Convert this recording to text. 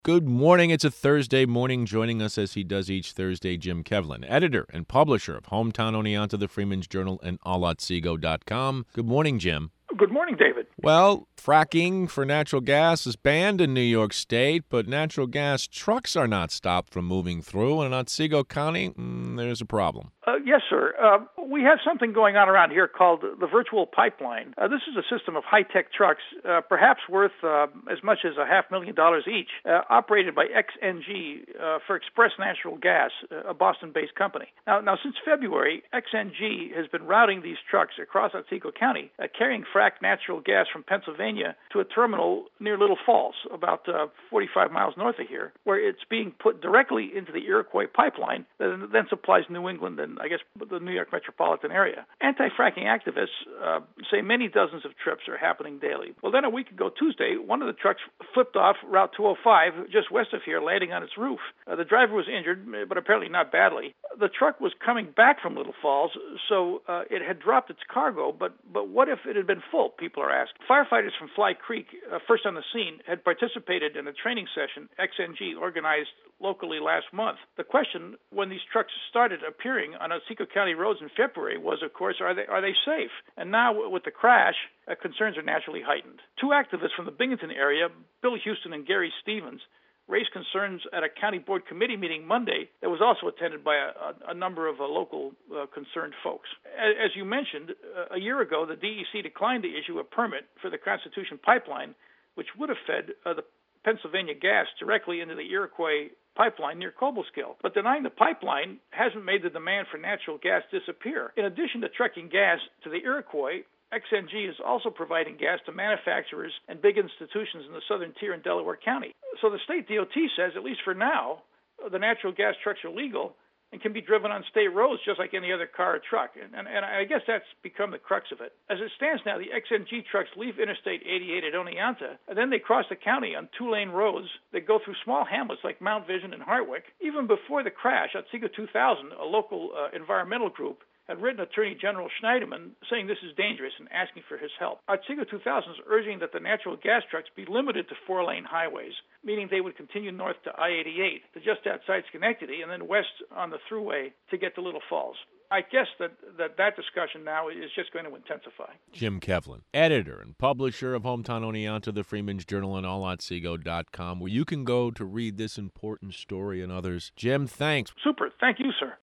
Good morning. It's a Thursday morning. Joining us as he does each Thursday, Jim Kevlin, editor and publisher of Hometown Oneonta, the Freeman's Journal, and allatsego.com. Good morning, Jim. Good morning, David. Well, fracking for natural gas is banned in New York State, but natural gas trucks are not stopped from moving through. And in Otsego County, there's a problem. Yes, sir. We have something going on around here called the virtual pipeline. This is a system of high-tech trucks, perhaps worth as much as $500,000 each, operated by XNG for Express Natural Gas, a Boston-based company. Now, since February, XNG has been routing these trucks across Otsego County, carrying fracked natural gas from Pennsylvania to a terminal near Little Falls, about 45 miles north of here, where it's being put directly into the Iroquois pipeline that then supplies New England and, I guess, the New York metropolitan area. Anti-fracking activists say many dozens of trips are happening daily. Well, then a week ago Tuesday, one of the trucks flipped off Route 205 just west of here, landing on its roof. The driver was injured, but apparently not badly. The truck was coming back from Little Falls, so it had dropped its cargo, but what if it had been full, people are asking. Firefighters from Fly Creek, first on the scene, had participated in a training session XNG organized locally last month. The question, when these trucks started appearing on Otsego County roads in February, was, of course, are they safe? And now, with the crash, concerns are naturally heightened. Two activists from the Binghamton area, Bill Houston and Gary Stevens, raised concerns at a county board committee meeting Monday that was also attended by a number of local concerned folks. As you mentioned, a year ago, the DEC declined to issue a permit for the Constitution Pipeline, which would have fed the Pennsylvania gas directly into the Iroquois pipeline near Cobleskill. But denying the pipeline hasn't made the demand for natural gas disappear. In addition to trucking gas to the Iroquois, XNG is also providing gas to manufacturers and big institutions in the southern tier in Delaware County. So the state DOT says, at least for now, the natural gas trucks are legal and can be driven on state roads just like any other car or truck. And I guess that's become the crux of it. As it stands now, the XNG trucks leave Interstate 88 at Oneonta, and then they cross the county on two-lane roads that go through small hamlets like Mount Vision and Hartwick. Even before the crash, Otsego 2000, a local environmental group, had written Attorney General Schneiderman saying this is dangerous and asking for his help. Otsego 2000 is urging that the natural gas trucks be limited to four-lane highways, meaning they would continue north to I-88 to just outside Schenectady and then west on the thruway to get to Little Falls. I guess that discussion now is just going to intensify. Jim Kevlin, editor and publisher of Hometown Oneonta, the Freeman's Journal, and allatsego.com, where you can go to read this important story and others. Jim, thanks. Super. Thank you, sir.